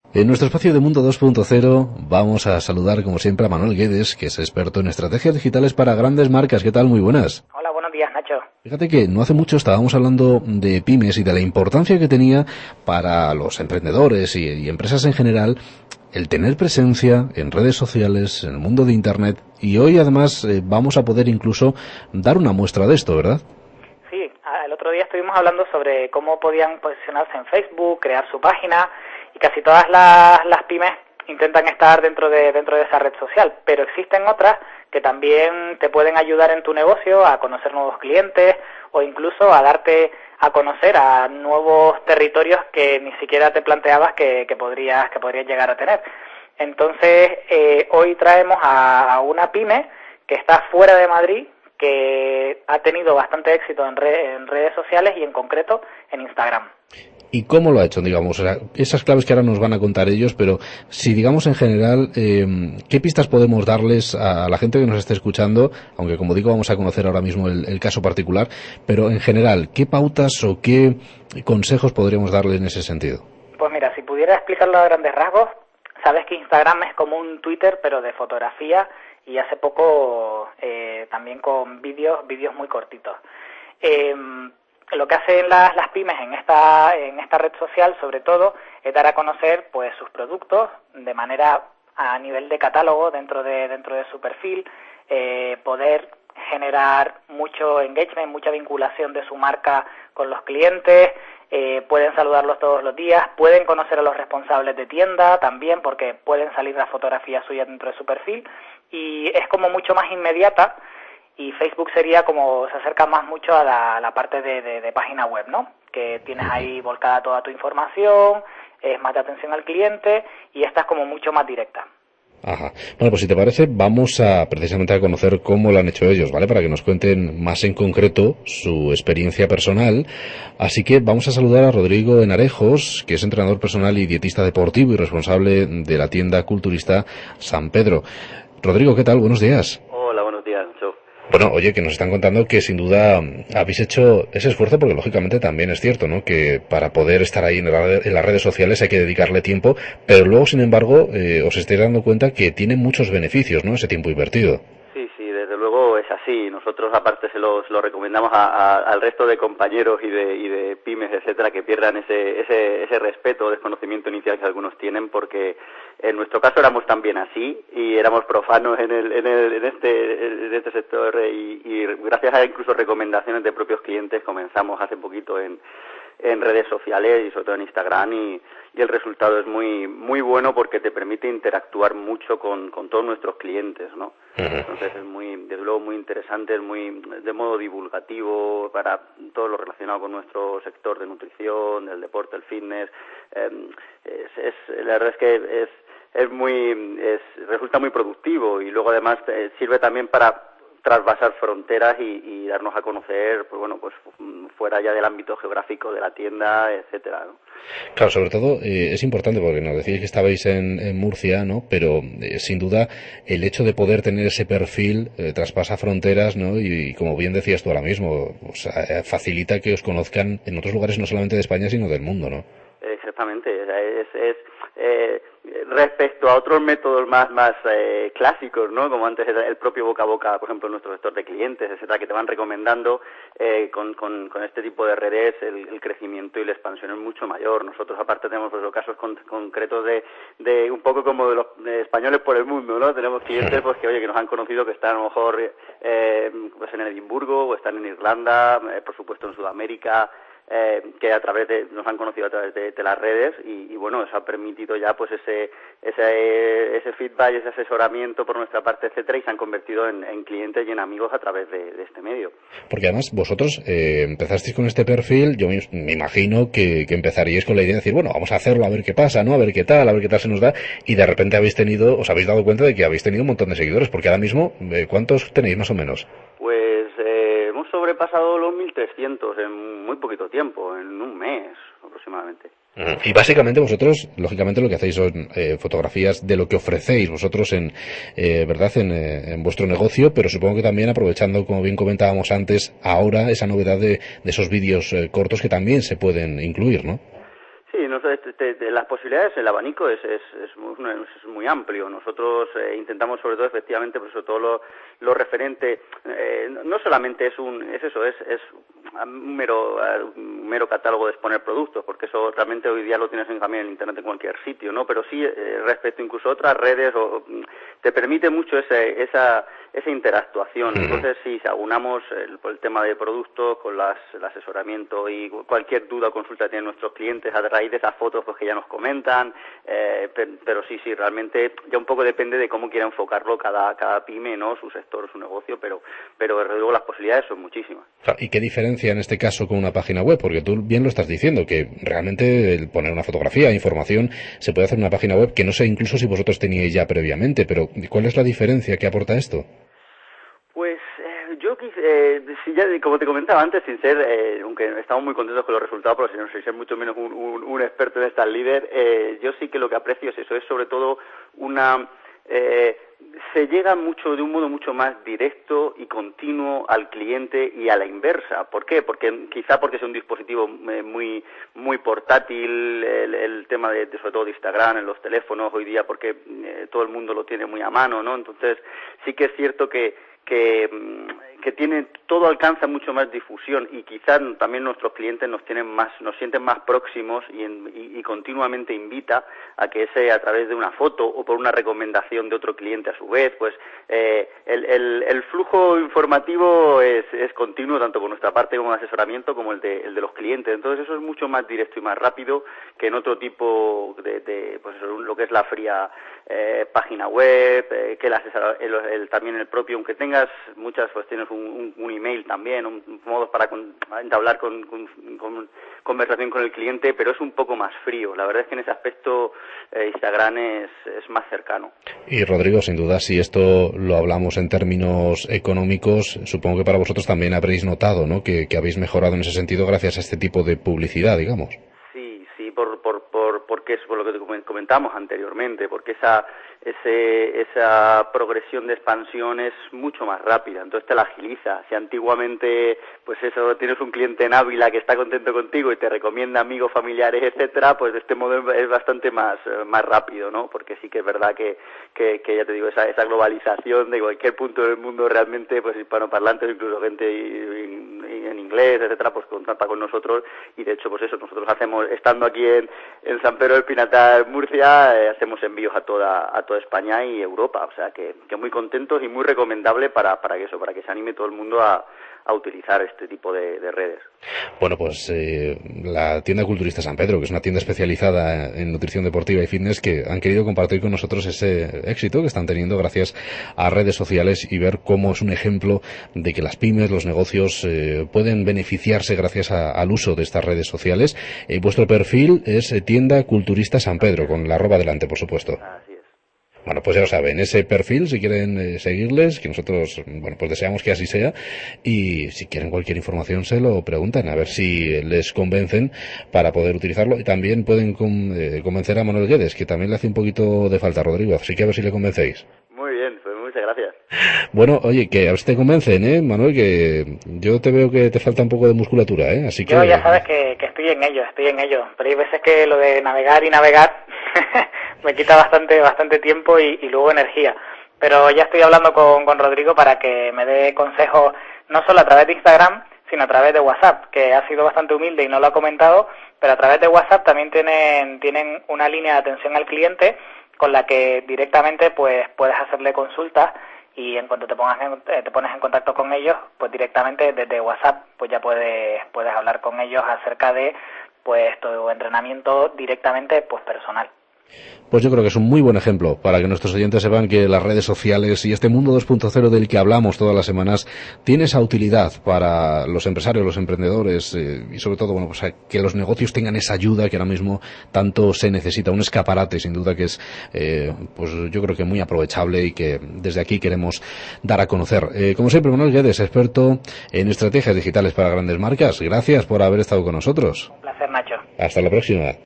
En nuestro espacio de Mundo 2.0 vamos a saludar como siempre a Manuel Guedes, que es experto en estrategias digitales para grandes marcas. ¿Qué tal? Muy buenas. Hola, buenos días, Nacho. Fíjate que no hace mucho estábamos hablando de pymes y de la importancia que tenía para los emprendedores y empresas en general el tener presencia en redes sociales, en el mundo de Internet, y hoy además vamos a poder incluso dar una muestra de esto, ¿verdad? Sí, el otro día estuvimos hablando sobre cómo podían posicionarse en Facebook, crear su página, y casi todas las pymes intentan estar dentro de esa red social, pero existen otras que también te pueden ayudar en tu negocio a conocer nuevos clientes o incluso a darte a conocer a nuevos territorios que ni siquiera te planteabas que podrías llegar a tener. Entonces, hoy traemos a una pyme que está fuera de Madrid, que ha tenido bastante éxito en redes sociales y en concreto en Instagram. ¿Y cómo lo ha hecho, digamos? O sea, esas claves que ahora nos van a contar ellos, pero si digamos en general, ¿qué pistas podemos darles a la gente que nos esté escuchando? Aunque como digo, vamos a conocer ahora mismo el caso particular, pero en general, ¿qué pautas o qué consejos podríamos darle en ese sentido? Pues mira, si pudiera explicarlo a grandes rasgos, sabes que Instagram es como un Twitter, pero de fotografía, y hace poco también con vídeos muy cortitos. Lo que hacen las pymes en esta red social, sobre todo, es dar a conocer pues sus productos de manera a nivel de catálogo dentro de su perfil, poder generar mucho engagement, mucha vinculación de su marca con los clientes, pueden saludarlos todos los días, pueden conocer a los responsables de tienda también, porque pueden salir las fotografías suyas dentro de su perfil, y es como mucho más inmediata. Y Facebook sería como, se acerca mucho a la parte de página web, ¿no? Que tienes ahí volcada toda tu información, es más de atención al cliente, y esta es como mucho más directa. Ajá. Bueno, pues si te parece, vamos precisamente a conocer cómo lo han hecho ellos, ¿vale? Para que nos cuenten más en concreto su experiencia personal. Así que vamos a saludar a Rodrigo Enarejos, que es entrenador personal y dietista deportivo y responsable de la tienda culturista San Pedro. Rodrigo, ¿qué tal? Buenos días. Hola, buenos días, Nacho. Bueno, oye, que nos están contando que sin duda habéis hecho ese esfuerzo, porque lógicamente también es cierto, ¿no? Que para poder estar ahí en las redes sociales hay que dedicarle tiempo, pero luego, sin embargo, os estáis dando cuenta que tiene muchos beneficios, ¿no? Ese tiempo invertido. Sí, desde luego es así. Nosotros aparte se lo recomendamos al resto de compañeros y de pymes, etcétera, que pierdan ese respeto o desconocimiento inicial que algunos tienen, porque en nuestro caso éramos también así y éramos profanos en este sector y gracias a incluso recomendaciones de propios clientes comenzamos hace poquito en redes sociales y sobre todo en Instagram y el resultado es muy bueno porque te permite interactuar mucho con todos nuestros clientes, ¿no? Entonces es desde luego muy interesante, es muy de modo divulgativo para todo lo relacionado con nuestro sector de nutrición, del deporte, el fitness. La verdad es que resulta muy productivo y luego además sirve también para trasvasar fronteras y darnos a conocer, pues fuera ya del ámbito geográfico de la tienda, etcétera, ¿no? Claro, sobre todo es importante porque nos decíais que estabais en Murcia, ¿no? Pero sin duda el hecho de poder tener ese perfil traspasa fronteras, ¿no? Y como bien decías tú ahora mismo, o sea, facilita que os conozcan en otros lugares no solamente de España sino del mundo, ¿no? Exactamente, respecto a otros métodos más clásicos, ¿no? Como antes era el propio boca a boca, por ejemplo, en nuestro sector de clientes, etcétera, que te van recomendando con este tipo de redes el crecimiento y la expansión es mucho mayor. Nosotros aparte tenemos los casos concretos de un poco como de los españoles por el mundo, ¿no? Tenemos clientes pues que nos han conocido que están a lo mejor pues en Edimburgo o están en Irlanda, por supuesto en Sudamérica, que nos han conocido a través de las redes y bueno, eso ha permitido ya pues ese feedback, ese asesoramiento por nuestra parte, etcétera, y se han convertido en clientes y en amigos a través de este medio. Porque además vosotros empezasteis con este perfil, yo me imagino que empezaríais con la idea de decir, bueno, vamos a hacerlo, a ver qué pasa, ¿no? A ver qué tal se nos da, y de repente os habéis dado cuenta de que habéis tenido un montón de seguidores, porque ahora mismo, ¿cuántos tenéis más o menos? Pues hemos sobrepasado los 1.300 en muy poquito tiempo, en un mes aproximadamente. Y básicamente vosotros, lógicamente, lo que hacéis son fotografías de lo que ofrecéis vosotros ¿verdad? En vuestro negocio, pero supongo que también aprovechando, como bien comentábamos antes, ahora esa novedad de esos vídeos cortos que también se pueden incluir, ¿no? Sí, las posibilidades, el abanico es muy amplio. Nosotros intentamos sobre todo efectivamente, pues sobre todo lo referente, no solamente es un mero catálogo de exponer productos, porque eso realmente hoy día lo tienes también en internet en cualquier sitio, ¿no? Pero sí respecto incluso a otras redes te permite mucho esa interactuación. Entonces sí, si aunamos el tema de productos con el asesoramiento y cualquier duda o consulta que tienen nuestros clientes a raíz de esas fotos pues que ya nos comentan, pero sí, realmente ya un poco depende de cómo quiera enfocarlo cada pyme, ¿no? Su sector, su negocio, pero desde luego las posibilidades son muchísimas. ¿Y qué diferencia en este caso con una página web? Porque tú bien lo estás diciendo, que realmente el poner una fotografía, información, se puede hacer en una página web que no sé incluso si vosotros teníais ya previamente, pero ¿cuál es la diferencia que aporta esto? Pues yo ya, como te comentaba antes, sin ser, aunque estamos muy contentos con los resultados, pero sin ser mucho menos un experto en estas líder, yo sí que lo que aprecio es eso, es sobre todo se llega de un modo mucho más directo y continuo al cliente y a la inversa. ¿Por qué? Porque es un dispositivo muy portátil, el tema sobre todo de Instagram en los teléfonos hoy día, porque todo el mundo lo tiene muy a mano, ¿no? Entonces sí que es cierto que todo alcanza mucho más difusión y quizás también nuestros clientes nos sienten más próximos y continuamente invita a que a través de una foto o por una recomendación de otro cliente a su vez, pues el flujo informativo es continuo tanto por nuestra parte como de asesoramiento como el de los clientes. Entonces eso es mucho más directo y más rápido que en otro tipo pues lo que es la fría página web, que también el propio, aunque tengas muchas, pues tienes un email también, modos para entablar con conversación con el cliente, pero es un poco más frío. La verdad es que en ese aspecto Instagram es más cercano. Y Rodrigo, sin duda, si esto lo hablamos en términos económicos, supongo que para vosotros también habréis notado, ¿no?, que habéis mejorado en ese sentido gracias a este tipo de publicidad, digamos. Sí, porque es por lo que comentamos anteriormente, porque esa progresión de expansión es mucho más rápida, entonces te la agiliza. Si antiguamente, pues eso, tienes un cliente en Ávila que está contento contigo y te recomienda amigos, familiares, etcétera, pues de este modo es bastante más rápido, ¿no? Porque sí que es verdad que ya te digo, esa globalización de cualquier punto del mundo realmente, pues hispanoparlantes, incluso gente en inglés, etcétera, pues contacta con nosotros y de hecho, pues eso, nosotros hacemos, estando aquí en San Pedro del Pinatar, Murcia, hacemos envíos a toda España y Europa, o sea que muy contentos y muy recomendable para que se anime todo el mundo a utilizar este tipo de redes. Bueno, pues la tienda Culturista San Pedro, que es una tienda especializada en nutrición deportiva y fitness, que han querido compartir con nosotros ese éxito que están teniendo gracias a redes sociales y ver cómo es un ejemplo de que las pymes, los negocios pueden beneficiarse gracias al uso de estas redes sociales. Vuestro perfil es tienda Culturista San Pedro, con la arroba delante, por supuesto. Así es. Bueno, pues ya lo saben, ese perfil, si quieren seguirles, que nosotros, bueno, pues deseamos que así sea, y si quieren cualquier información se lo preguntan, a ver si les convencen para poder utilizarlo, y también pueden convencer a Manuel Guedes, que también le hace un poquito de falta, Rodrigo, así que a ver si le convencéis. Muy bien, pues muchas gracias. Bueno, oye, que a ver si te convencen, Manuel, que yo te veo que te falta un poco de musculatura, así que... Yo ya sabes que estoy en ello, pero hay veces que lo de navegar me quita bastante tiempo y luego energía. Pero ya estoy hablando con Rodrigo para que me dé consejos, no solo a través de Instagram, sino a través de WhatsApp, que ha sido bastante humilde y no lo ha comentado, pero a través de WhatsApp también tienen una línea de atención al cliente con la que directamente pues puedes hacerle consultas y en cuanto te pones en contacto con ellos, pues directamente desde WhatsApp pues ya puedes hablar con ellos acerca de pues tu entrenamiento directamente pues personal. Pues yo creo que es un muy buen ejemplo para que nuestros oyentes sepan que las redes sociales y este mundo 2.0 del que hablamos todas las semanas tiene esa utilidad para los empresarios, los emprendedores y sobre todo, bueno, pues que los negocios tengan esa ayuda que ahora mismo tanto se necesita, un escaparate sin duda que es pues yo creo que muy aprovechable y que desde aquí queremos dar a conocer. Como siempre, Manuel Guedes, experto en estrategias digitales para grandes marcas. Gracias por haber estado con nosotros. Un placer, Nacho. Hasta la próxima.